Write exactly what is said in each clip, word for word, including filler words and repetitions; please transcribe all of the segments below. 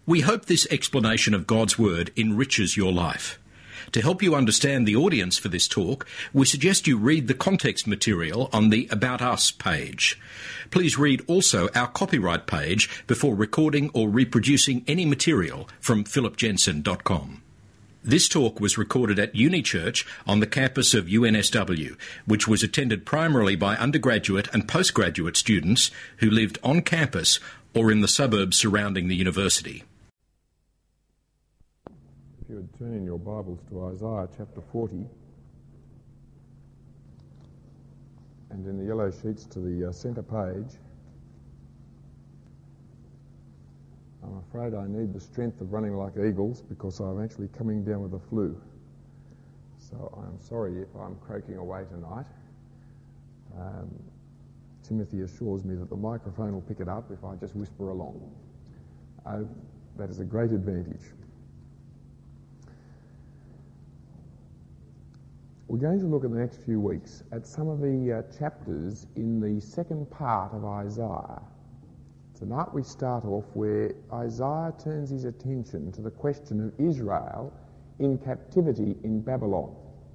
We hope this explanation of God's Word enriches your life. To help you understand the audience for this talk, we suggest you read the context material on the About Us page. Please read also our copyright page before recording or reproducing any material from philip jensen dot com. This talk was recorded at Uni Church on the campus of U N S W, which was attended primarily by undergraduate and postgraduate students who lived on campus or in the suburbs surrounding the university. If you would turn in your Bibles to Isaiah chapter forty, and in the yellow sheets to the uh, centre page. I'm afraid I need the strength of running like eagles because I'm actually coming down with the flu. So I'm sorry if I'm croaking away tonight. Um, Timothy assures me that the microphone will pick it up if I just whisper along. Uh, that is a great advantage. We're going to look in the next few weeks at some of the uh, chapters in the second part of Isaiah. Tonight we start off where Isaiah turns his attention to the question of Israel in captivity in Babylon.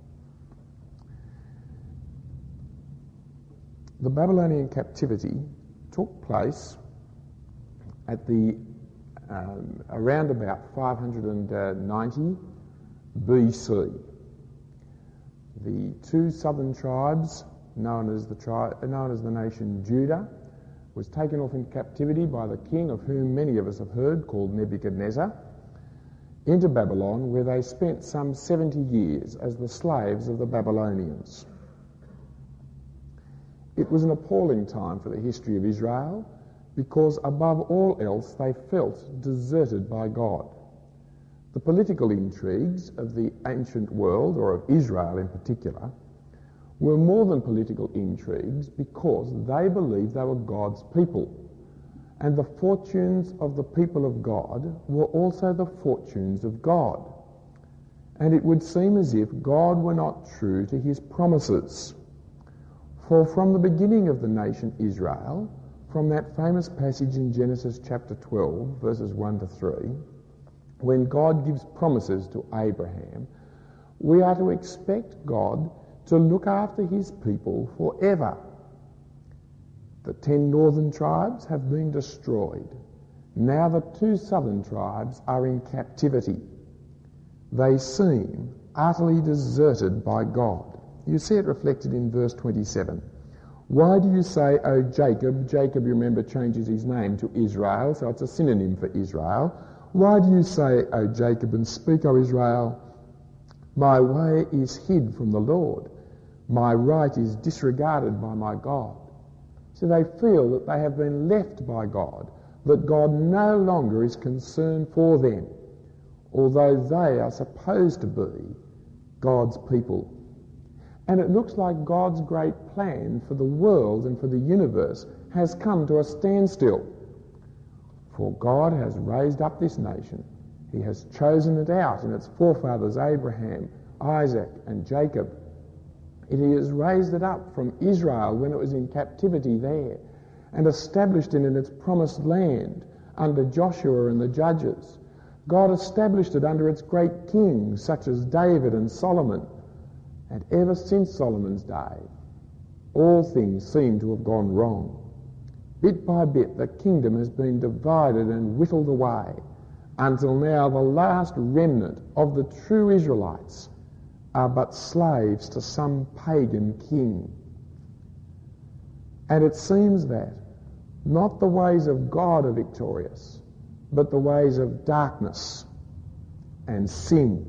The Babylonian captivity took place at the um, around about five hundred ninety B C. The two southern tribes, known as the tri- known as the nation Judah, was taken off into captivity by the king, of whom many of us have heard, called Nebuchadnezzar, into Babylon, where they spent some seventy years as the slaves of the Babylonians. It was an appalling time for the history of Israel because, above all else, they felt deserted by God. The political intrigues of the ancient world, or of Israel in particular, were more than political intrigues because they believed they were God's people. And the fortunes of the people of God were also the fortunes of God. And it would seem as if God were not true to his promises. For from the beginning of the nation Israel, from that famous passage in Genesis chapter twelve, verses one to three, when God gives promises to Abraham, we are to expect God to look after his people forever. The ten northern tribes have been destroyed. Now the two southern tribes are in captivity. They seem utterly deserted by God. You see it reflected in verse twenty-seven. Why do you say, O Jacob? Jacob, you remember, changes his name to Israel, so it's a synonym for Israel. Why do you say, O Jacob, and speak, O Israel? My way is hid from the Lord. My right is disregarded by my God. So they feel that they have been left by God, that God no longer is concerned for them, although they are supposed to be God's people. And it looks like God's great plan for the world and for the universe has come to a standstill. For God has raised up this nation. He has chosen it out in its forefathers Abraham, Isaac and Jacob. He has raised it up from Israel when it was in captivity there and established it in its promised land under Joshua and the judges. God established it under its great kings such as David and Solomon. And ever since Solomon's day, all things seem to have gone wrong. Bit by bit, the kingdom has been divided and whittled away until now the last remnant of the true Israelites are but slaves to some pagan king. And it seems that not the ways of God are victorious, but the ways of darkness and sin.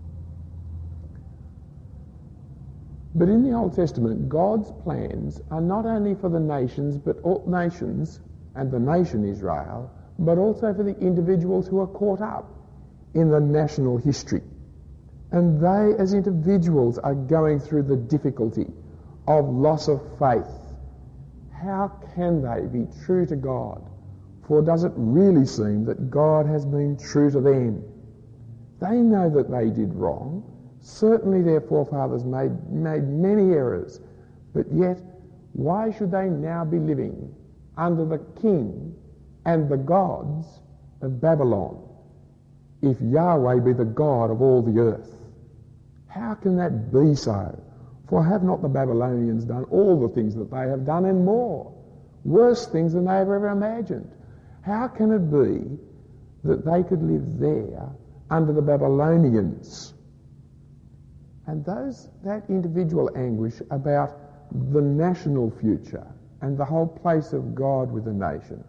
But in the Old Testament, God's plans are not only for the nations, but all nations and the nation Israel, but also for the individuals who are caught up in the national history. And they, as individuals, are going through the difficulty of loss of faith. How can they be true to God? For does it really seem that God has been true to them? They know that they did wrong. Certainly their forefathers made, made many errors, but yet why should they now be living under the king and the gods of Babylon? if Yahweh be the God of all the earth. How can that be so? For have not the Babylonians done all the things that they have done and more? Worse things than they have ever imagined. How can it be that they could live there under the Babylonians? And those that individual anguish about the national future and the whole place of God with the nation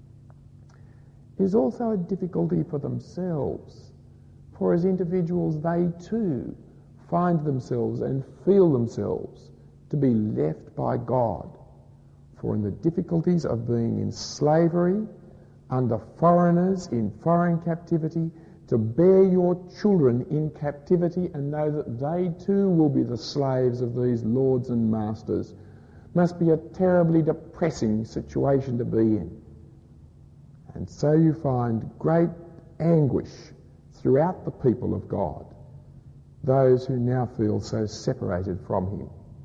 is also a difficulty for themselves. For as individuals, they too find themselves and feel themselves to be left by God. For in the difficulties of being in slavery, under foreigners, in foreign captivity, to bear your children in captivity and know that they too will be the slaves of these lords and masters, must be a terribly depressing situation to be in. And so you find great anguish throughout the people of God, those who now feel so separated from him.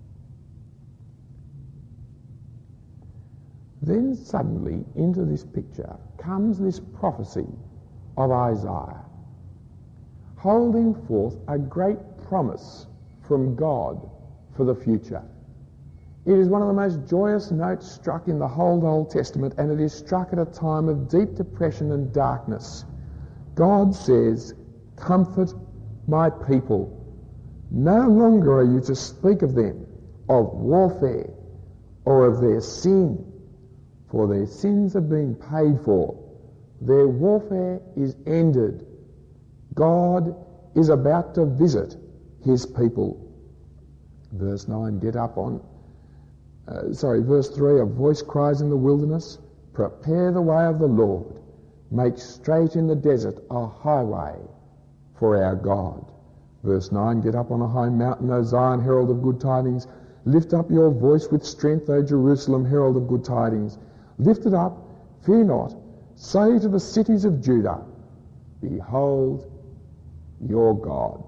Then suddenly into this picture comes this prophecy of Isaiah, holding forth a great promise from God for the future. It is one of the most joyous notes struck in the whole Old Testament, and it is struck at a time of deep depression and darkness. God says, "Comfort my people. No longer are you to speak of them, of warfare, or of their sin, for their sins have been paid for. Their warfare is ended. God is about to visit his people." Verse nine, get up on, uh, sorry, verse three, a voice cries in the wilderness, "Prepare the way of the Lord. Make straight in the desert a highway for our God." Verse nine, get up on a high mountain, O Zion, herald of good tidings. Lift up your voice with strength, O Jerusalem, herald of good tidings. Lift it up, fear not. Say to the cities of Judah, "Behold your God."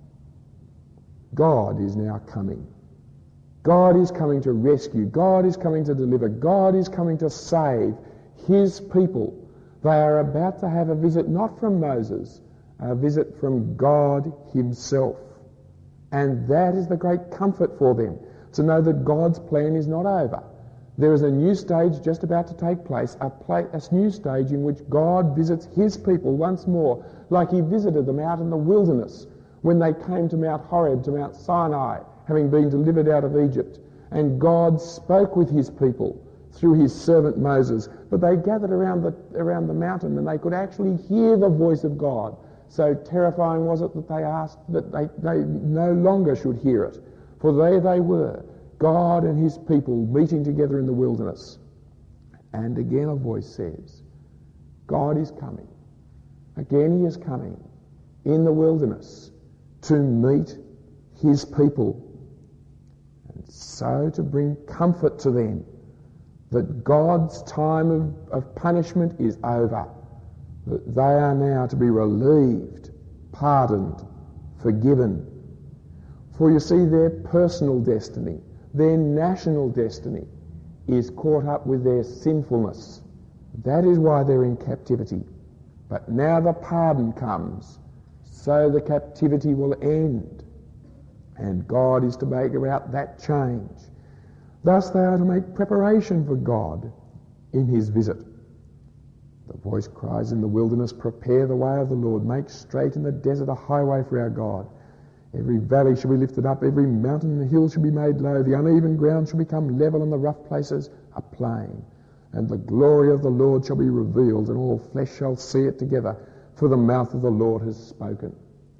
God is now coming. God is coming to rescue. God is coming to deliver. God is coming to save his people. They are about to have a visit not from Moses, a visit from God himself. And that is the great comfort for them, to know that God's plan is not over. There is a new stage just about to take place, a, pla- a new stage in which God visits his people once more, like he visited them out in the wilderness when they came to Mount Horeb, to Mount Sinai, having been delivered out of Egypt. And God spoke with his people through his servant Moses, but they gathered around the, around the mountain and they could actually hear the voice of God. So terrifying was it that they asked that they, they no longer should hear it, for there they were, God and his people meeting together in the wilderness. And again a voice says, God is coming. Again he is coming in the wilderness to meet his people, and so to bring comfort to them that God's time of, of punishment is over, that they are now to be relieved, pardoned, forgiven. For you see, their personal destiny, their national destiny is caught up with their sinfulness. That is why they're in captivity. But now the pardon comes, so the captivity will end. And God is to make about that change. Thus they are to make preparation for God in his visit. The voice cries in the wilderness, "Prepare the way of the Lord. Make straight in the desert a highway for our God. Every valley shall be lifted up, every mountain and hill shall be made low. The uneven ground shall become level, and the rough places a plain. And the glory of the Lord shall be revealed, and all flesh shall see it together, for the mouth of the Lord has spoken."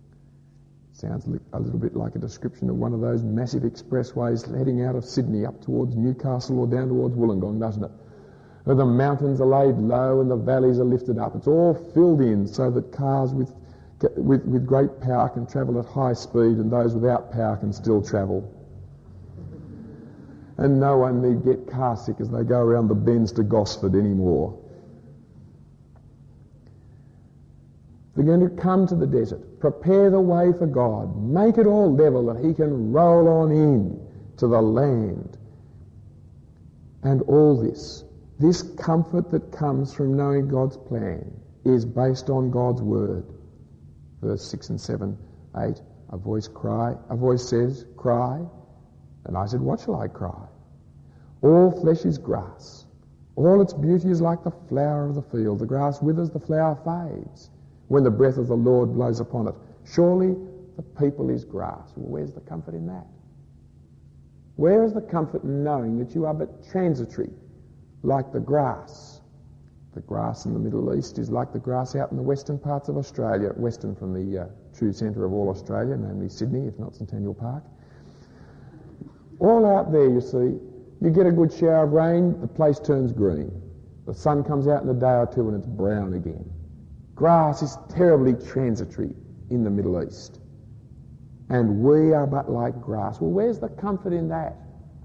Sounds a little bit like a description of one of those massive expressways heading out of Sydney up towards Newcastle or down towards Wollongong, doesn't it? Where the mountains are laid low and the valleys are lifted up. It's all filled in so that cars with, with, with great power can travel at high speed, and those without power can still travel. And no one need get car sick as they go around the bends to Gosford anymore. They're going to come to the desert, prepare the way for God, make it all level that he can roll on in to the land. And all this, this comfort that comes from knowing God's plan, is based on God's word. Verse six and seven, eight, a voice cry, a voice says, cry. And I said, what shall I cry? All flesh is grass. All its beauty is like the flower of the field. The grass withers, the flower fades when the breath of the Lord blows upon it. Surely the people is grass. Well, where's the comfort in that? Where is the comfort in knowing that you are but transitory, like the grass? The grass in the Middle East is like the grass out in the western parts of Australia, western from the uh, true centre of all Australia, namely Sydney, if not Centennial Park. All out there, you see, you get a good shower of rain, the place turns green. The sun comes out in a day or two and it's brown again. Grass is terribly transitory in the Middle East. And we are but like grass. Well, where's the comfort in that?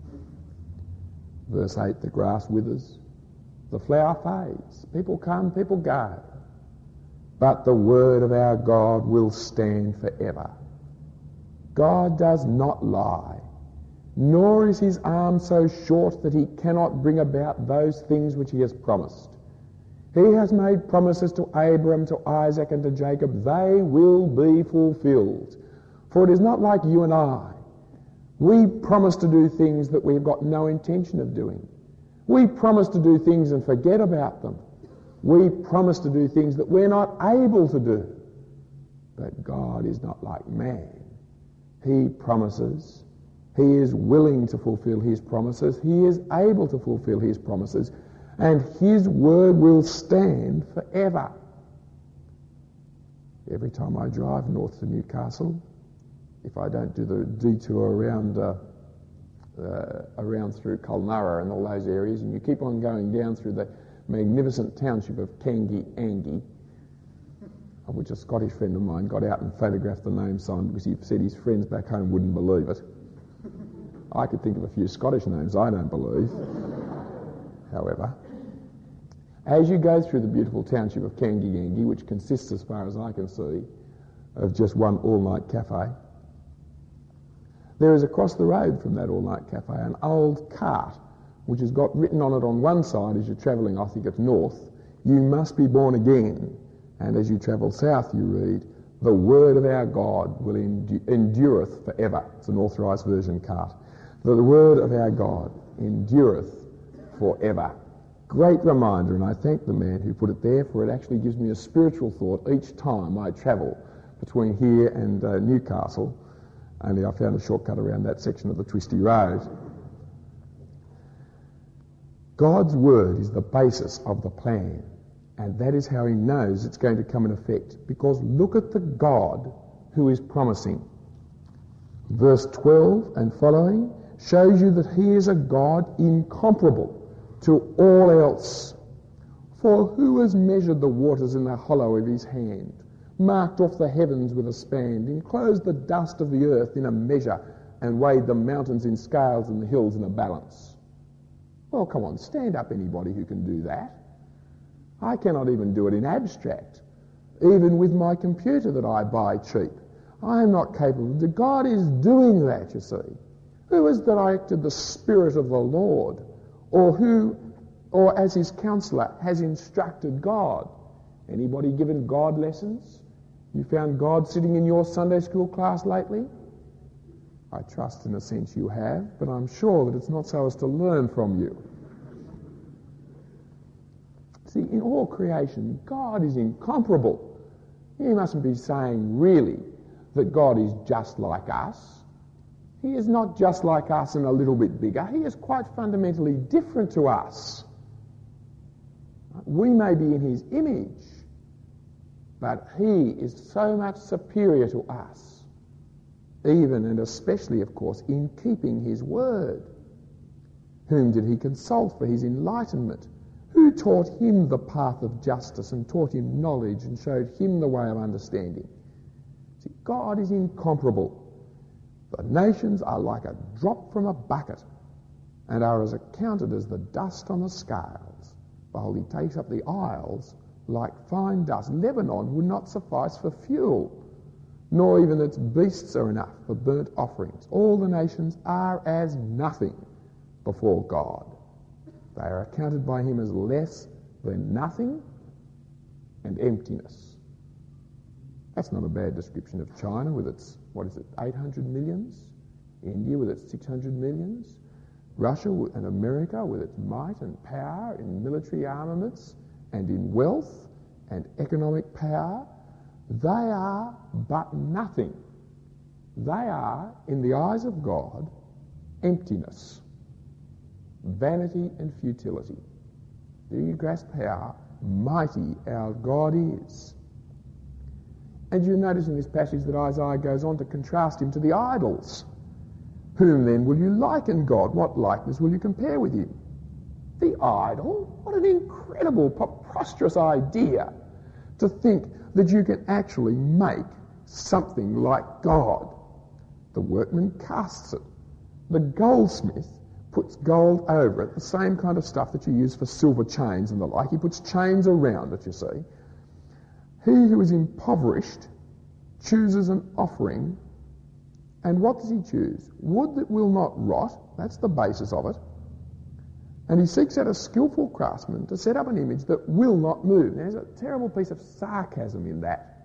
Verse eight, the grass withers, the flower fades. People come, people go. But the word of our God will stand forever. God does not lie, nor is his arm so short that he cannot bring about those things which he has promised. He has made promises to Abraham, to Isaac, and to Jacob. They will be fulfilled. For it is not like you and I. We promise to do things that we've got no intention of doing. We promise to do things and forget about them. We promise to do things that we're not able to do. But God is not like man. He promises. He is willing to fulfill his promises. He is able to fulfill his promises. And his word will stand forever. Every time I drive north to Newcastle, if I don't do the detour around uh, uh, around through Kulnara and all those areas, and you keep on going down through the magnificent township of Kangi Angi, of which a Scottish friend of mine got out and photographed the name sign because he said his friends back home wouldn't believe it. I could think of a few Scottish names I don't believe. However, as you go through the beautiful township of Kangi Angi, which consists, as far as I can see, of just one all-night cafe, there is across the road from that all-night cafe an old cart which has got written on it on one side as you're travelling, I think it's north, you must be born again. And as you travel south you read, the word of our God will endu- endureth forever. It's an authorised version cart. The word of our God endureth forever. Great reminder, and I thank the man who put it there, for it actually gives me a spiritual thought each time I travel between here and uh, Newcastle. Only I found a shortcut around that section of the twisty road. God's word is the basis of the plan, and that is how he knows it's going to come in effect, because look at the God who is promising. Verse twelve and following shows you that he is a God incomparable to all else. For who has measured the waters in the hollow of his hand, marked off the heavens with a span, enclosed the dust of the earth in a measure, and weighed the mountains in scales and the hills in a balance? Well, come on, stand up anybody who can do that. I cannot even do it in abstract, even with my computer that I buy cheap. I am not capable. God is doing that, you see. Who has directed the Spirit of the Lord? Or who, or as his counsellor, has instructed God? Anybody given God lessons? You found God sitting in your Sunday school class lately? I trust in a sense you have, but I'm sure that it's not so as to learn from you. See, in all creation, God is incomparable. You mustn't be saying, really, that God is just like us. He is not just like us and a little bit bigger. He is quite fundamentally different to us. We may be in his image, but he is so much superior to us, even and especially, of course, in keeping his word. Whom did he consult for his enlightenment? Who taught him the path of justice and taught him knowledge and showed him the way of understanding? See, God is incomparable. The nations are like a drop from a bucket and are as accounted as the dust on the scales. Behold, he takes up the isles like fine dust. Lebanon would not suffice for fuel, nor even its beasts are enough for burnt offerings. All the nations are as nothing before God. They are accounted by him as less than nothing and emptiness. That's not a bad description of China with its, what is it, eight hundred millions? India with its six hundred millions? Russia and America with its might and power in military armaments and in wealth and economic power, they are but nothing. They are, in the eyes of God, emptiness, vanity and futility. Do you grasp how mighty our God is? And you notice in this passage that Isaiah goes on to contrast him to the idols. Whom then will you liken God? What likeness will you compare with him? The idol? What an incredible, preposterous idea to think that you can actually make something like God. The workman casts it. The goldsmith puts gold over it, the same kind of stuff that you use for silver chains and the like. He puts chains around it, you see. He who is impoverished chooses an offering, and what does he choose? Wood that will not rot, that's the basis of it. And he seeks out a skillful craftsman to set up an image that will not move. There's a terrible piece of sarcasm in that.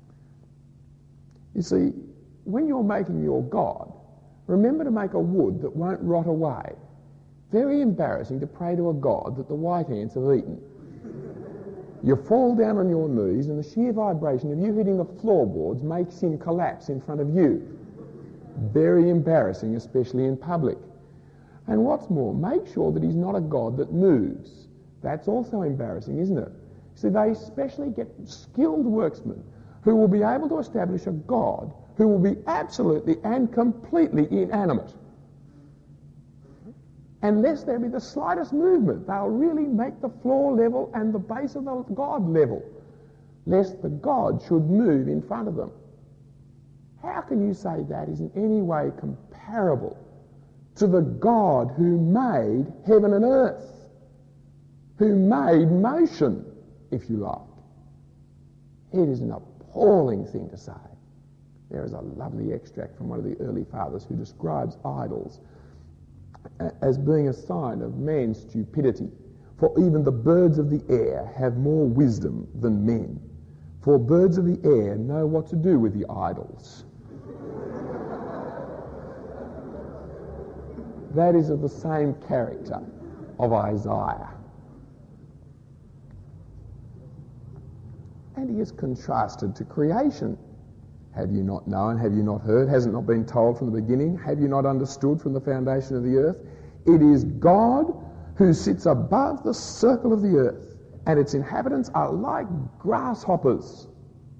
You see, when you're making your God, remember to make a wood that won't rot away. Very embarrassing to pray to a God that the white ants have eaten. You fall down on your knees and the sheer vibration of you hitting the floorboards makes him collapse in front of you. Very embarrassing, especially in public. And what's more, make sure that he's not a God that moves. That's also embarrassing, isn't it? So they especially get skilled workmen who will be able to establish a God who will be absolutely and completely inanimate. Unless there be the slightest movement, they'll really make the floor level and the base of the God level, lest the God should move in front of them. How can you say that is in any way comparable to the God who made heaven and earth, who made motion, if you like? It is an appalling thing to say. There is a lovely extract from one of the early fathers who describes idols as being a sign of man's stupidity. For even the birds of the air have more wisdom than men. For birds of the air know what to do with the idols. That is of the same character of Isaiah. And he is contrasted to creation. Have you not known? Have you not heard? Has it not been told from the beginning? Have you not understood from the foundation of the earth? It is God who sits above the circle of the earth, and its inhabitants are like grasshoppers.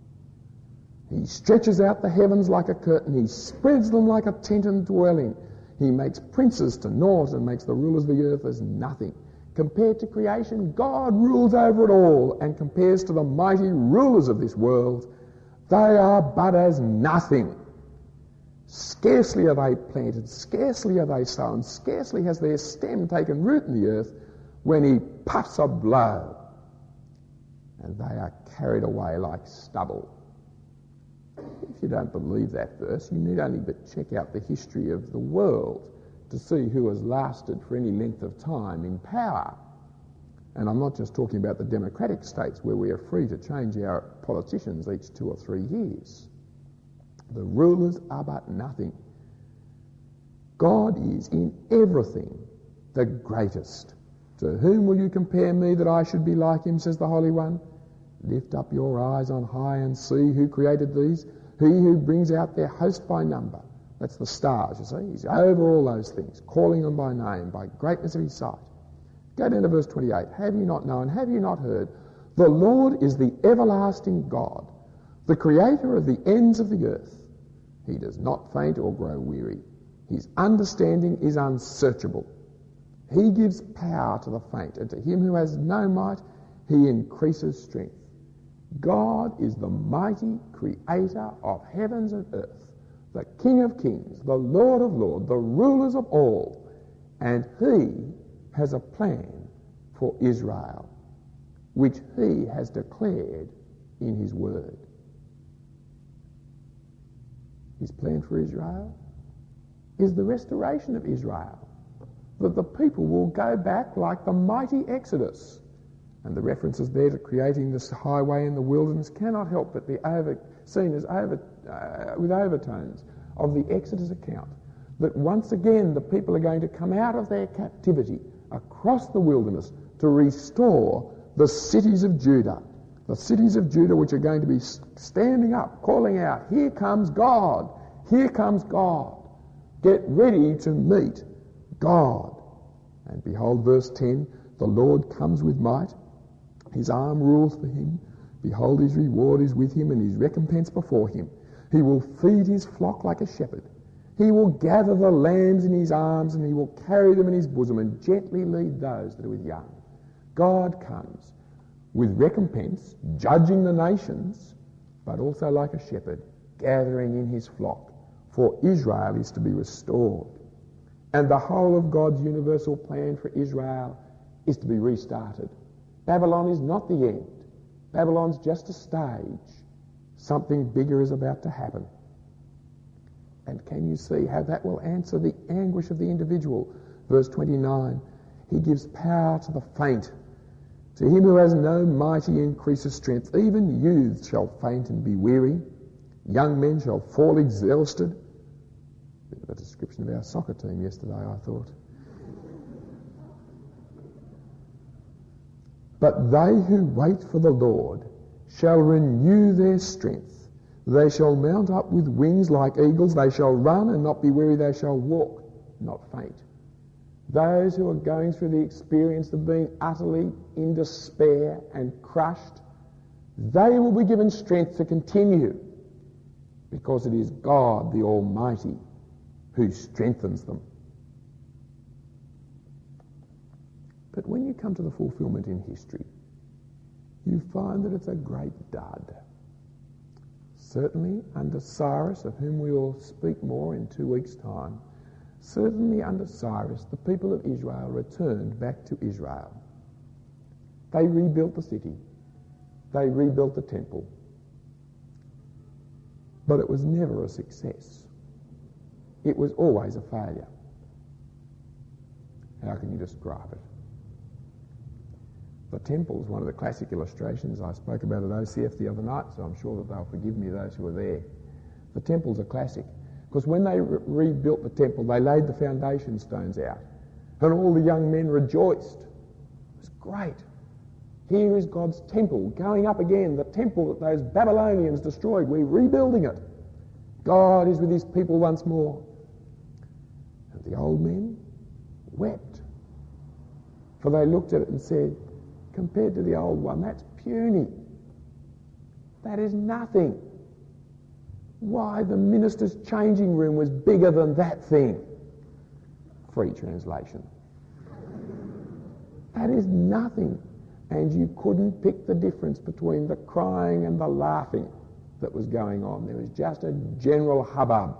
He stretches out the heavens like a curtain. He spreads them like a tent and dwelling. He makes princes to naught and makes the rulers of the earth as nothing. Compared to creation, God rules over it all, and compares to the mighty rulers of this world, they are but as nothing. Scarcely are they planted, scarcely are they sown, scarcely has their stem taken root in the earth when he puffs a blow, and they are carried away like stubble. If you don't believe that verse, you need only but check out the history of the world to see who has lasted for any length of time in power. And I'm not just talking about the democratic states where we are free to change our politicians each two or three years. The rulers are but nothing. God is in everything the greatest. To whom will you compare me that I should be like him, says the Holy One? Lift up your eyes on high and see who created these. He who brings out their host by number. That's the stars, you see. He's over all those things, calling them by name, by greatness of his sight. Go down to verse twenty-eight. Have you not known? Have you not heard? The Lord is the everlasting God, the creator of the ends of the earth. He does not faint or grow weary. His understanding is unsearchable. He gives power to the faint, and to him who has no might, he increases strength. God is the mighty creator of heavens and earth, the King of kings, the Lord of lords, the rulers of all, and he has a plan for Israel, which he has declared in his word. His plan for Israel is the restoration of Israel, that the people will go back like the mighty Exodus. and the references there to creating this highway in the wilderness cannot help but be over, seen as over, uh, with overtones of the Exodus account, that once again the people are going to come out of their captivity across the wilderness to restore the cities of Judah. The cities of Judah which are going to be standing up, calling out, "Here comes God! Here comes God! Get ready to meet God." And behold, verse ten, "The Lord comes with might. His arm rules for him. Behold, his reward is with him and his recompense before him. He will feed his flock like a shepherd. He will gather the lambs in his arms and he will carry them in his bosom and gently lead those that are with young." God comes with recompense, judging the nations, but also like a shepherd, gathering in his flock. For Israel is to be restored. And the whole of God's universal plan for Israel is to be restarted. Babylon is not the end. Babylon's just a stage. Something bigger is about to happen. And can you see how that will answer the anguish of the individual? Verse twenty-nine, "He gives power to the faint. To him who has no might he increases strength. Even youths shall faint and be weary. Young men shall fall exhausted." Bit of a description of our soccer team yesterday, I thought. "But they who wait for the Lord shall renew their strength. They shall mount up with wings like eagles. They shall run and not be weary. They shall walk, not faint." Those who are going through the experience of being utterly in despair and crushed, they will be given strength to continue, because it is God the Almighty who strengthens them. But when you come to the fulfilment in history, you find that it's a great dud. Certainly under Cyrus, of whom we will speak more in two weeks' time, certainly under Cyrus, the people of Israel returned back to Israel. They rebuilt the city. They rebuilt the temple. But it was never a success. It was always a failure. How can you describe it? The temple is one of the classic illustrations. I spoke about at O C F the other night, so I'm sure that they'll forgive me, those who were there. The temple's a classic, because when they re- rebuilt the temple, they laid the foundation stones out, and all the young men rejoiced. It was great. Here is God's temple going up again, the temple that those Babylonians destroyed. We're rebuilding it. God is with his people once more. And the old men wept, for they looked at it and said, compared to the old one, that's puny. That is nothing. Why, the minister's changing room was bigger than that thing. Free translation. That is nothing. And you couldn't pick the difference between the crying and the laughing that was going on. There was just a general hubbub.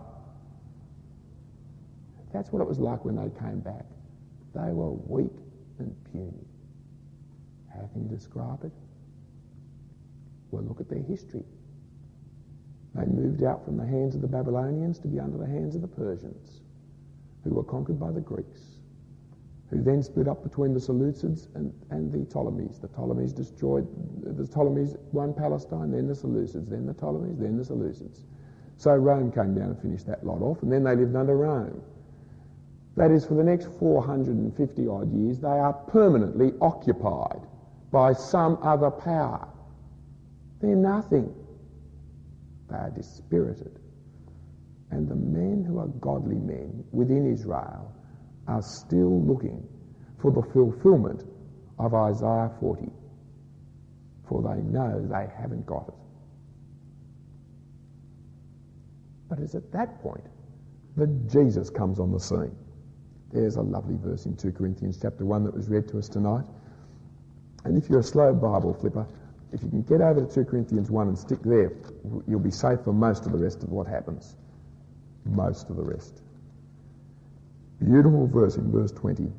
That's what it was like when they came back. They were weak and puny. How can you describe it? Well, look at their history. They moved out from the hands of the Babylonians to be under the hands of the Persians, who were conquered by the Greeks, who then split up between the Seleucids and, and the Ptolemies. The Ptolemies destroyed, the Ptolemies won Palestine, then the Seleucids, then the Ptolemies, then the Seleucids. So Rome came down and finished that lot off, and then they lived under Rome. That is, for the next four hundred fifty odd years, they are permanently occupied by some other power. They're nothing. They are dispirited. And the men who are godly men within Israel are still looking for the fulfilment of Isaiah forty, for they know they haven't got it. But it's at that point that Jesus comes on the scene. There's a lovely verse in two Corinthians chapter one that was read to us tonight. And if you're a slow Bible flipper, if you can get over to two Corinthians one and stick there, you'll be safe for most of the rest of what happens. Most of the rest. Beautiful verse in verse twenty.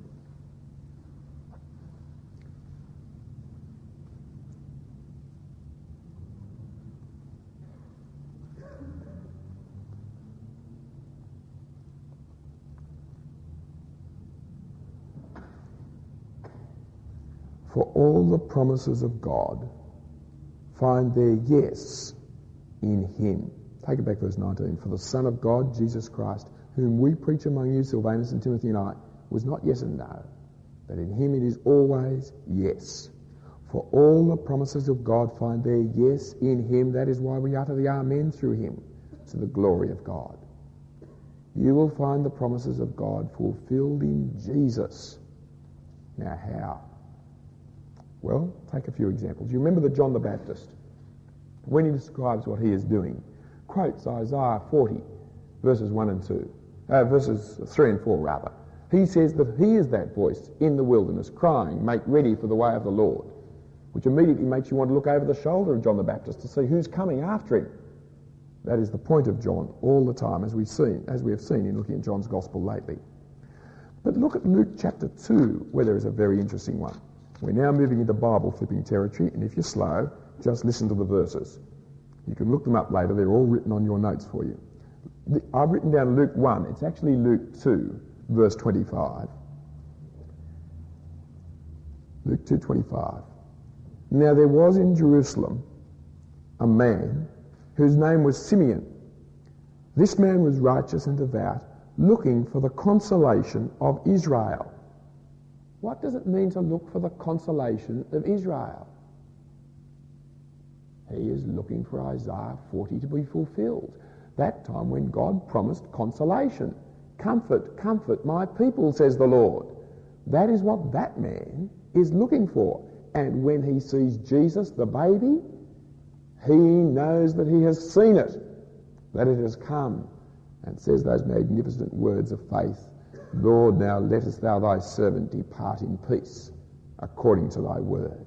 For all the promises of God find their yes in him. Take it back, verse nineteen. For the Son of God, Jesus Christ, whom we preach among you, Silvanus and Timothy and I, was not yes and no, but in him it is always yes. For all the promises of God find their yes in him. That is why we utter the amen through him, to the glory of God. You will find the promises of God fulfilled in Jesus. Now how? Well, take a few examples. You remember that John the Baptist, when he describes what he is doing, quotes Isaiah forty, verses one and two, uh, verses three and four rather. He says that he is that voice in the wilderness crying, make ready for the way of the Lord, which immediately makes you want to look over the shoulder of John the Baptist to see who's coming after him. That is the point of John all the time, as we've seen, as we have seen in looking at John's Gospel lately. But look at Luke chapter two, where there is a very interesting one. We're now moving into Bible flipping territory, and if you're slow, just listen to the verses. You can look them up later. They're all written on your notes for you. I've written down Luke one. It's actually Luke two, verse twenty-five. Luke two twenty-five. Now there was in Jerusalem a man whose name was Simeon. This man was righteous and devout, looking for the consolation of Israel. What does it mean to look for the consolation of Israel? He is looking for Isaiah forty to be fulfilled. That time when God promised consolation. Comfort, comfort my people, says the Lord. That is what that man is looking for. And when he sees Jesus, the baby, he knows that he has seen it, that it has come, and says those magnificent words of faith. Lord, now lettest thou thy servant depart in peace, according to thy word.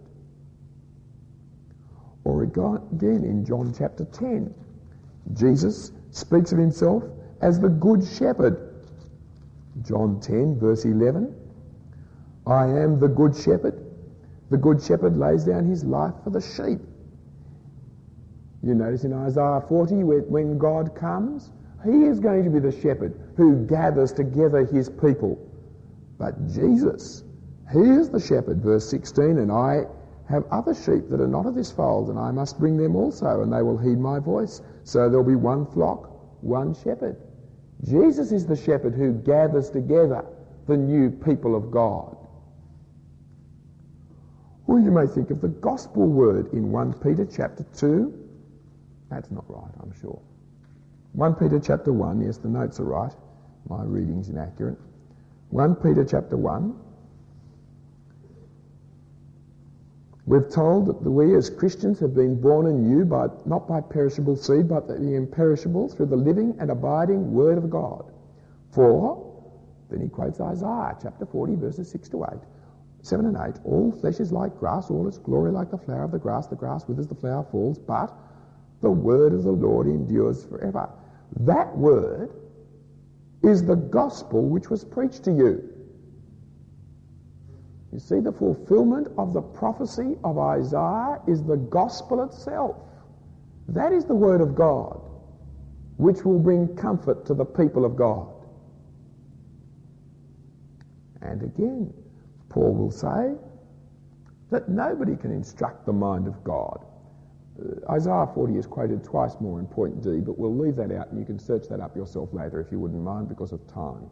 Or again in John chapter ten, Jesus speaks of himself as the good shepherd. John ten, verse eleven, I am the good shepherd. The good shepherd lays down his life for the sheep. You notice in Isaiah forty, when God comes, he is going to be the shepherd who gathers together his people. But Jesus, he is the shepherd, verse sixteen, and I have other sheep that are not of this fold, and I must bring them also, and they will heed my voice. So there'll be one flock, one shepherd. Jesus is the shepherd who gathers together the new people of God. Or you may think of the gospel word in First Peter chapter two. That's not right, I'm sure. First Peter chapter one, yes, the notes are right. My reading's inaccurate. First Peter chapter one. We're told that we as Christians have been born anew, by, not by perishable seed, but the imperishable, through the living and abiding word of God. For, then he quotes Isaiah chapter forty, verses six to eight. seven and eight, all flesh is like grass, all its glory like the flower of the grass. The grass withers, the flower falls, but the word of the Lord endures forever. That word is the gospel which was preached to you. You see, the fulfillment of the prophecy of Isaiah is the gospel itself. That is the word of God, which will bring comfort to the people of God. And again, Paul will say that nobody can instruct the mind of God. Uh, Isaiah forty is quoted twice more in point D, but we'll leave that out and you can search that up yourself later if you wouldn't mind because of time.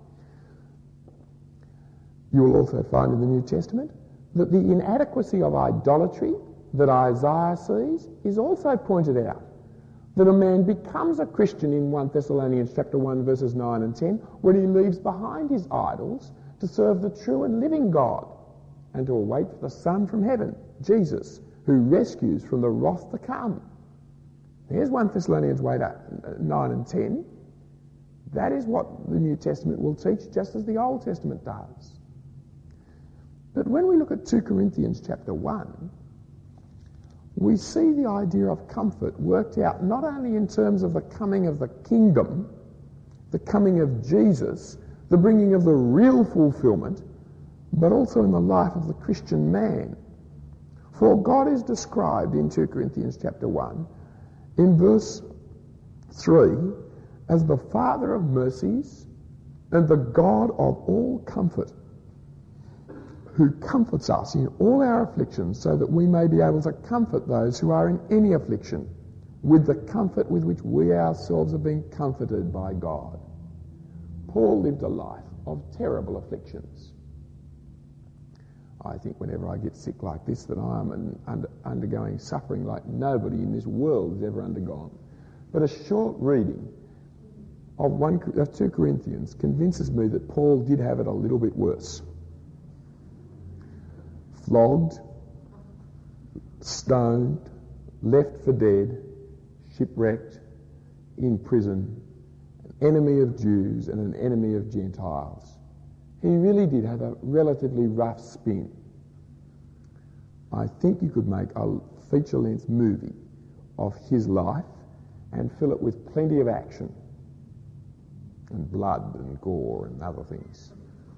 You will also find in the New Testament that the inadequacy of idolatry that Isaiah sees is also pointed out. That a man becomes a Christian in First Thessalonians chapter one verses nine and ten when he leaves behind his idols to serve the true and living God and to await for the Son from heaven, Jesus, who rescues from the wrath to come. Here's First Thessalonians nine and ten. That is what the New Testament will teach, just as the Old Testament does. But when we look at Second Corinthians chapter one, we see the idea of comfort worked out not only in terms of the coming of the kingdom, the coming of Jesus, the bringing of the real fulfillment, but also in the life of the Christian man. For God is described in Second Corinthians chapter one, in verse three, as the Father of mercies and the God of all comfort, who comforts us in all our afflictions, so that we may be able to comfort those who are in any affliction with the comfort with which we ourselves have been comforted by God. Paul lived a life of terrible afflictions. I think whenever I get sick like this, that I am an under, undergoing suffering like nobody in this world has ever undergone. But a short reading of, one, of two Corinthians convinces me that Paul did have it a little bit worse. Flogged, stoned, left for dead, shipwrecked, in prison, an enemy of Jews and an enemy of Gentiles. He really did have a relatively rough spin. I think you could make a feature-length movie of his life and fill it with plenty of action and blood and gore and other things.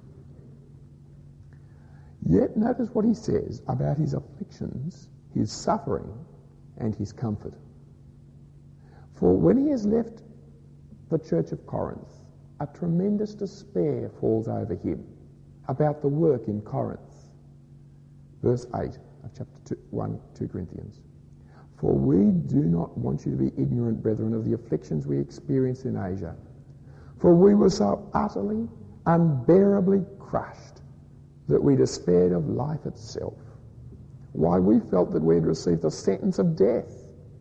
Yet notice what he says about his afflictions, his suffering, and his comfort. For when he has left the church of Corinth, a tremendous despair falls over him about the work in Corinth. Verse eight of chapter two, one, two Corinthians. For we do not want you to be ignorant, brethren, of the afflictions we experienced in Asia. For we were so utterly, unbearably crushed that we despaired of life itself. Why, we felt that we had received a sentence of death.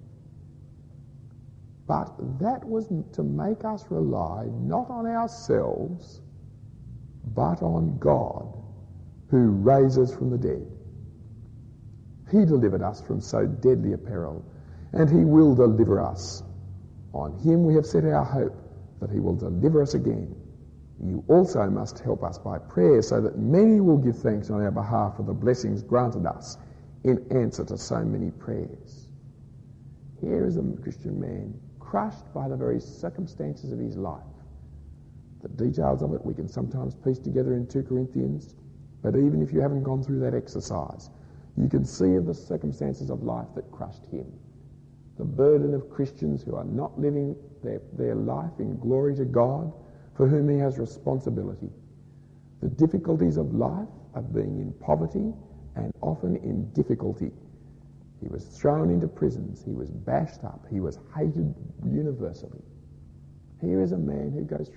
But that was to make us rely not on ourselves, but on God, who raises from the dead. He delivered us from so deadly a peril, and he will deliver us. On him we have set our hope that he will deliver us again. You also must help us by prayer, so that many will give thanks on our behalf for the blessings granted us in answer to so many prayers. Here is a Christian man crushed by the very circumstances of his life. The details of it we can sometimes piece together in two Corinthians, but even if you haven't gone through that exercise, you can see the circumstances of life that crushed him. The burden of Christians who are not living their, their life in glory to God, for whom he has responsibility. The difficulties of life of being in poverty and often in difficulty. He was thrown into prisons. He was bashed up. He was hated universally. Here is a man who goes through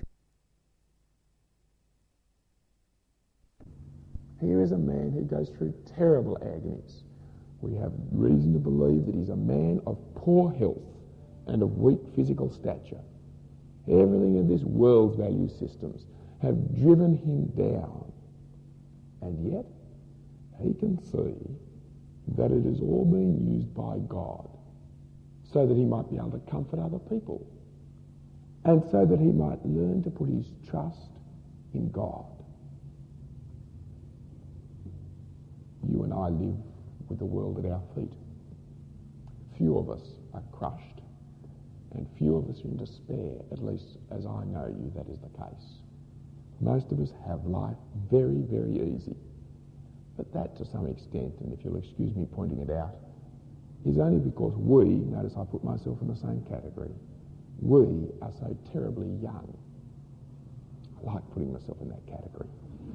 Here is a man who goes through terrible agonies. We have reason to believe that he's a man of poor health and of weak physical stature. Everything in this world's value systems have driven him down. And yet, he can see that it is all being used by God so that he might be able to comfort other people and so that he might learn to put his trust in God. You and I live with the world at our feet. Few of us are crushed, and few of us are in despair, at least as I know you, that is the case. Most of us have life very, very easy. But that, to some extent, and if you'll excuse me pointing it out, is only because we, notice I put myself in the same category, we are so terribly young. I like putting myself in that category.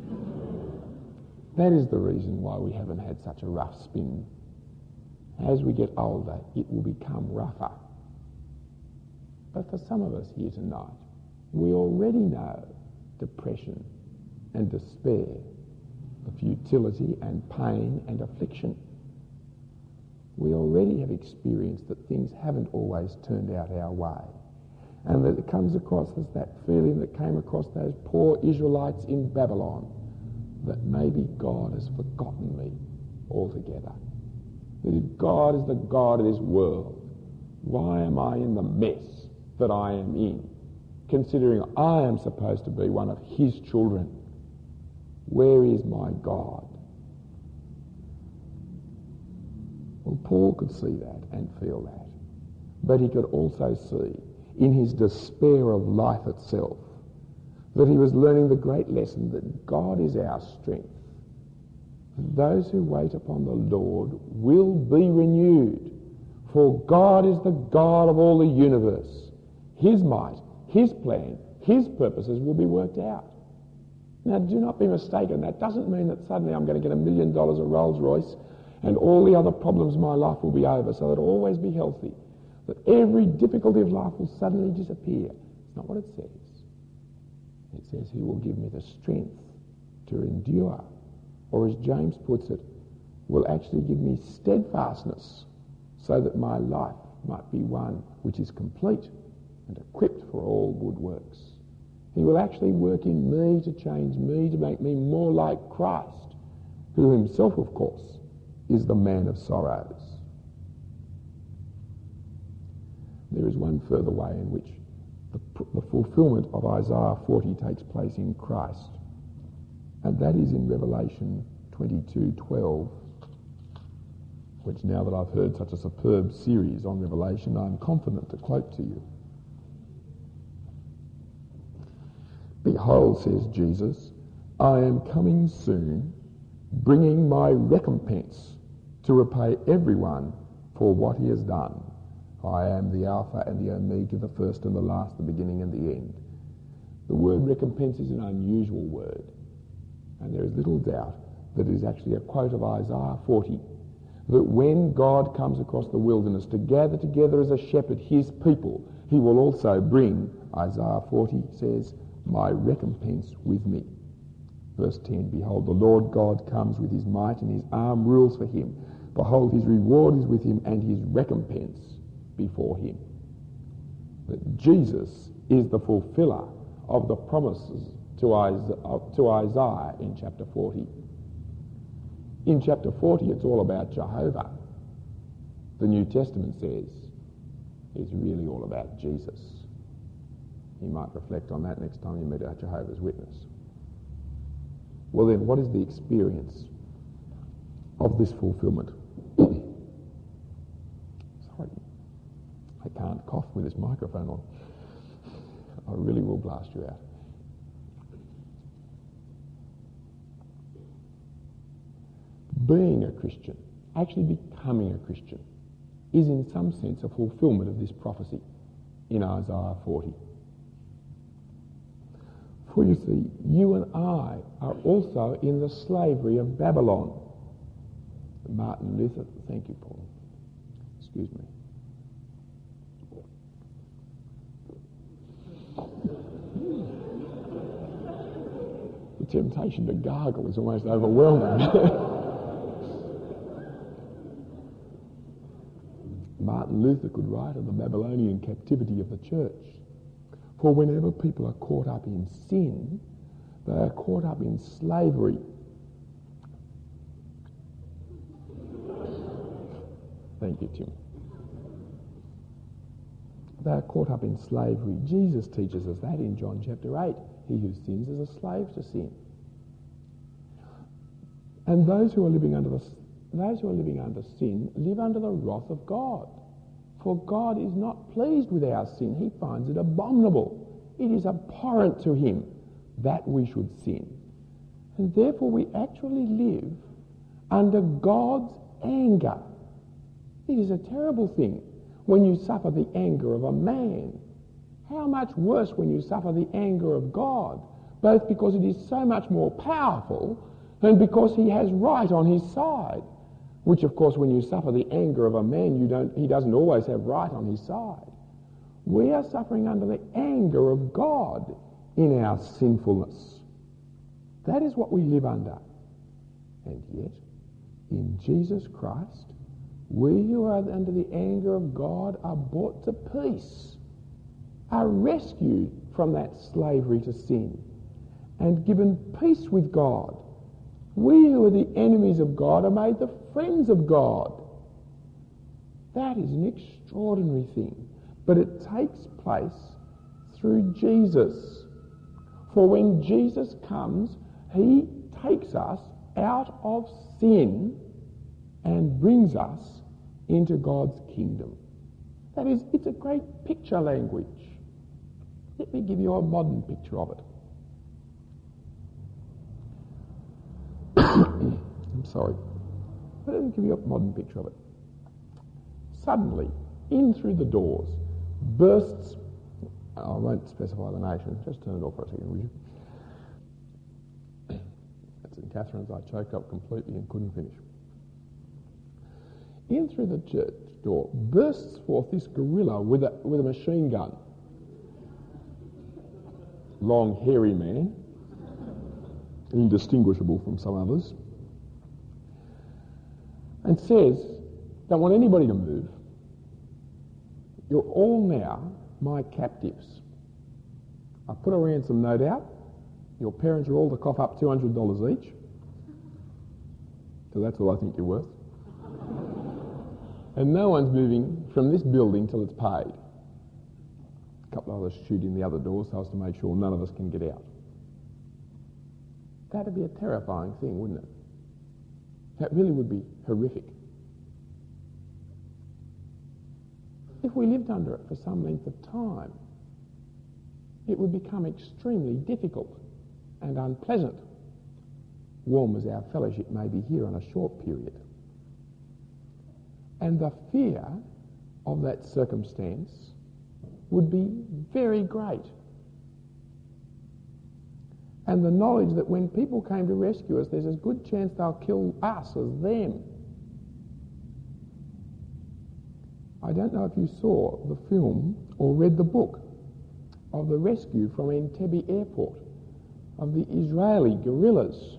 That is the reason why we haven't had such a rough spin. As we get older, it will become rougher. But for some of us here tonight, we already know depression and despair, the futility and pain and affliction. We already have experienced that things haven't always turned out our way, and that it comes across us that feeling that came across those poor Israelites in Babylon, that maybe God has forgotten me altogether. That if God is the God of this world, why am I in the mess that I am in, considering I am supposed to be one of his children? Where is my God? Well, Paul could see that and feel that. But he could also see in his despair of life itself that he was learning the great lesson that God is our strength. Those who wait upon the Lord will be renewed, for God is the God of all the universe. His might, his plan, his purposes will be worked out. Now, do not be mistaken. That doesn't mean that suddenly I'm going to get a million dollars of Rolls Royce and all the other problems of my life will be over, so that I'll always be healthy. That every difficulty of life will suddenly disappear. It's not what it says. It says he will give me the strength to endure. Or as James puts it, will actually give me steadfastness so that my life might be one which is complete and equipped for all good works. He will actually work in me to change me, to make me more like Christ, who himself, of course, is the man of sorrows. There is one further way in which the, the fulfilment of Isaiah forty takes place in Christ, and that is in Revelation twenty-two twelve, which, now that I've heard such a superb series on Revelation, I'm confident to quote to you. Behold, says Jesus, I am coming soon, bringing my recompense to repay everyone for what he has done. I am the Alpha and the Omega, the first and the last, the beginning and the end. The word recompense is an unusual word, and there is little doubt that it is actually a quote of Isaiah forty, that when God comes across the wilderness to gather together as a shepherd his people, he will also bring, Isaiah forty says, my recompense with me. Verse ten, behold, the Lord God comes with his might, and his arm rules for him. Behold, his reward is with him, and his recompense before him. That Jesus is the fulfiller of the promises to Isaiah, to Isaiah in chapter forty. In chapter forty, it's all about Jehovah. The New Testament says it's really all about Jesus. You might reflect on that next time you meet a Jehovah's Witness. Well then, what is the experience of this fulfillment? Sorry, I can't cough with this microphone on. I really will blast you out. Being a Christian, actually becoming a Christian, is in some sense a fulfillment of this prophecy in Isaiah forty. For you see, you and I are also in the slavery of Babylon. Martin Luther, thank you, Paul. Excuse me. The temptation to gargle is almost overwhelming. Martin Luther could write of the Babylonian captivity of the church. For whenever people are caught up in sin, they are caught up in slavery. Thank you, Tim. They are caught up in slavery. Jesus teaches us that in John chapter eight. He who sins is a slave to sin. And those who are living under the those who are living under sin live under the wrath of God. For God is not pleased with our sin. He finds it abominable. It is abhorrent to him that we should sin. And therefore we actually live under God's anger. It is a terrible thing when you suffer the anger of a man. How much worse when you suffer the anger of God, both because it is so much more powerful and because he has right on his side. Which, of course, when you suffer the anger of a man, you don't, he doesn't always have right on his side. We are suffering under the anger of God in our sinfulness. That is what we live under. And yet, in Jesus Christ, we who are under the anger of God are brought to peace, are rescued from that slavery to sin, and given peace with God. We who are the enemies of God are made the friends of God. That is an extraordinary thing. But it takes place through Jesus. For when Jesus comes, he takes us out of sin and brings us into God's kingdom. That is, it's a great picture language. Let me give you a modern picture of it. I'm sorry. But let me give you a modern picture of it. Suddenly, in through the doors, bursts, I won't specify the nation, just turn it off for a second, will you? Saint Catherine's, I choked up completely and couldn't finish. In through the church door bursts forth this gorilla with a, with a machine gun. Long, hairy man, indistinguishable from some others, and says, don't want anybody to move. You're all now my captives. I put a ransom note out. Your parents are all to cough up two hundred dollars each. So that's all I think you're worth. And no one's moving from this building till it's paid. A couple of others shoot in the other door so as to make sure none of us can get out. That'd be a terrifying thing, wouldn't it? That really would be horrific. If we lived under it for some length of time, it would become extremely difficult and unpleasant, warm as our fellowship may be here on a short period. And the fear of that circumstance would be very great. And the knowledge that when people came to rescue us, there's as good chance they'll kill us as them. I don't know if you saw the film or read the book of the rescue from Entebbe Airport of the Israeli guerrillas.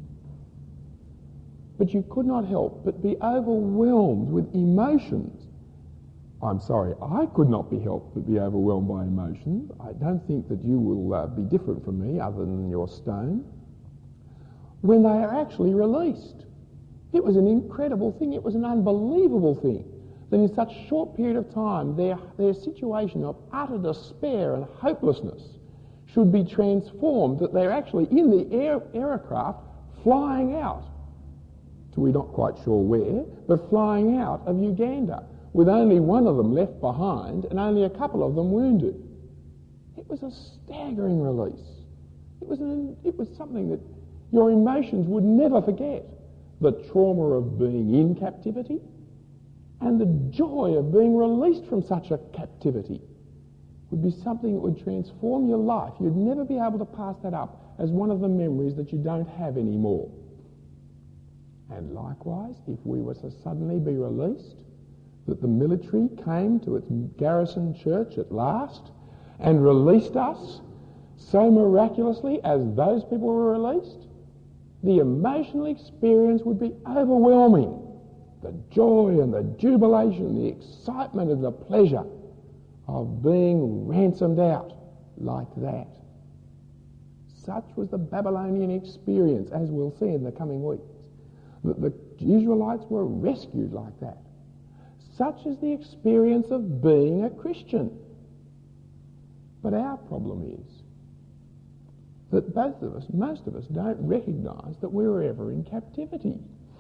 But you could not help but be overwhelmed with emotions. I'm sorry, I could not be helped but be overwhelmed by emotions. I don't think that you will uh, be different from me other than your stone. When they are actually released. It was an incredible thing. It was an unbelievable thing. That in such a short period of time, their, their situation of utter despair and hopelessness should be transformed, that they're actually in the air, aircraft flying out to we're not quite sure where, but flying out of Uganda, with only one of them left behind and only a couple of them wounded. It was a staggering release. It was, an, it was something that your emotions would never forget. The trauma of being in captivity, and the joy of being released from such a captivity would be something that would transform your life. You'd never be able to pass that up as one of the memories that you don't have anymore. And likewise, if we were to suddenly be released, that the military came to its garrison church at last and released us so miraculously as those people were released, the emotional experience would be overwhelming. The joy and the jubilation, the excitement and the pleasure of being ransomed out like that. Such was the Babylonian experience, as we'll see in the coming weeks. That the Israelites were rescued like that. Such is the experience of being a Christian. But our problem is that both of us, most of us, don't recognise that we were ever in captivity.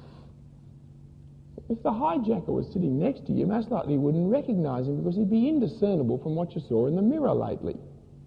If the hijacker was sitting next to you, most likely you wouldn't recognise him because he'd be indiscernible from what you saw in the mirror lately.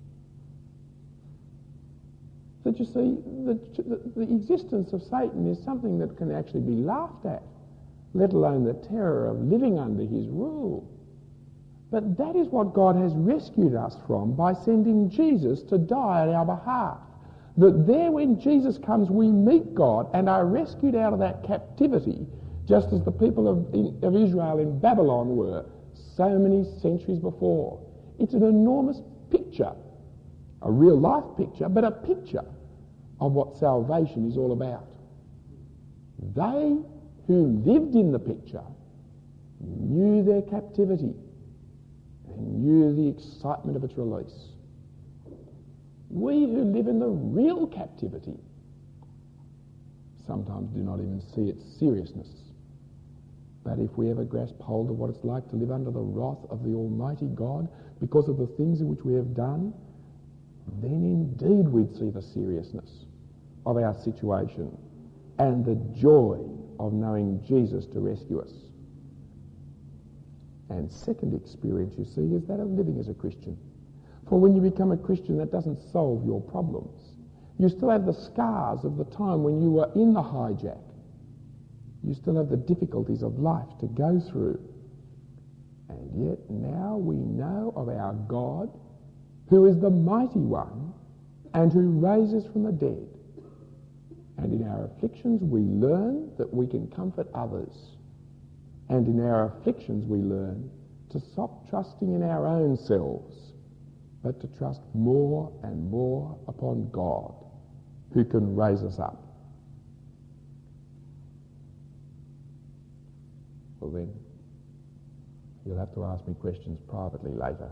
That you see, the, the, the existence of Satan is something that can actually be laughed at, let alone the terror of living under his rule. But that is what God has rescued us from by sending Jesus to die on our behalf. That there when Jesus comes we meet God and are rescued out of that captivity, just as the people of, in, of Israel in Babylon were so many centuries before. It's an enormous picture, a real life picture, but a picture of what salvation is all about. They who lived in the picture knew their captivity and knew the excitement of its release. We who live in the real captivity sometimes do not even see its seriousness. But if we ever grasp hold of what it's like to live under the wrath of the Almighty God because of the things in which we have done, then indeed we'd see the seriousness of our situation and the joy of knowing Jesus to rescue us. And second experience, you see, is that of living as a Christian. For when you become a Christian, that doesn't solve your problems. You still have the scars of the time when you were in the hijack. You still have the difficulties of life to go through. And yet now we know of our God, who is the mighty one and who raises from the dead. And in our afflictions we learn that we can comfort others. And in our afflictions we learn to stop trusting in our own selves, but to trust more and more upon God, who can raise us up. Well then, you'll have to ask me questions privately later.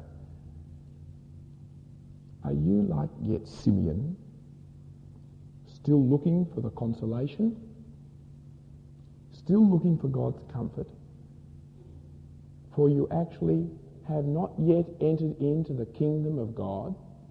Are you like yet Simeon, still looking for the consolation? Still looking for God's comfort? For you actually have not yet entered into the kingdom of God.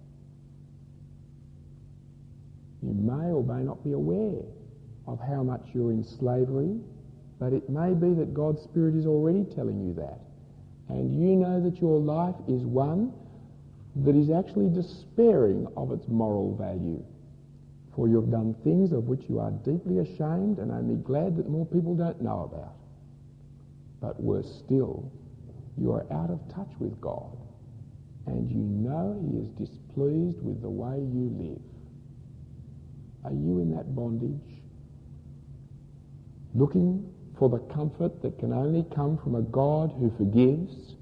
You may or may not be aware of how much you're in slavery, but it may be that God's Spirit is already telling you that. And you know that your life is one that is actually despairing of its moral value. For you have done things of which you are deeply ashamed and only glad that more people don't know about. But worse still, you are out of touch with God, and you know he is displeased with the way you live. Are you in that bondage, looking for the comfort that can only come from a God who forgives?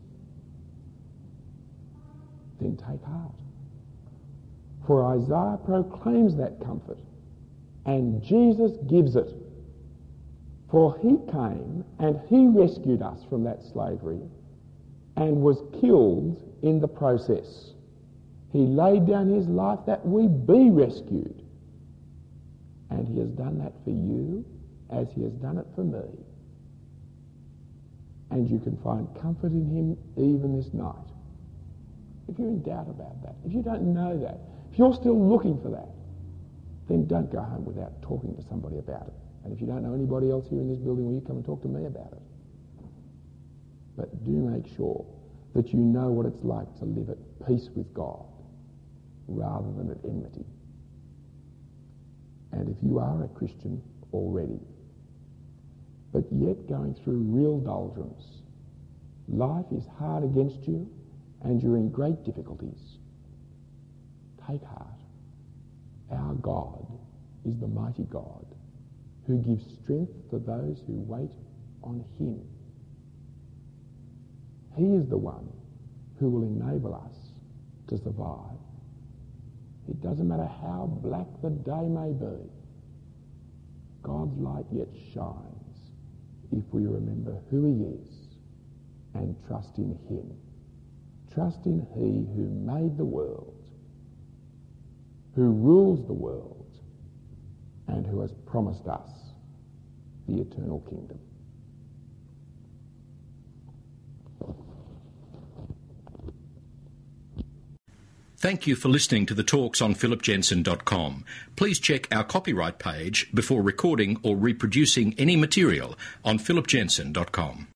Then take heart. For Isaiah proclaims that comfort, and Jesus gives it. For he came and he rescued us from that slavery and was killed in the process. He laid down his life that we be rescued. And he has done that for you as he has done it for me. And you can find comfort in him even this night. If you're in doubt about that, if you don't know that, if you're still looking for that, then don't go home without talking to somebody about it. And if you don't know anybody else here in this building, will you come and talk to me about it? But do make sure that you know what it's like to live at peace with God rather than at enmity. And if you are a Christian already, but yet going through real doldrums, life is hard against you and you're in great difficulties, take heart. Our God is the mighty God who gives strength to those who wait on him. He is the one who will enable us to survive. It doesn't matter how black the day may be. God's light yet shines if we remember who he is and trust in him. Trust in he who made the world, who rules the world, and who has promised us the eternal kingdom. Thank you for listening to the talks on philip jensen dot com. Please check our copyright page before recording or reproducing any material on philip jensen dot com.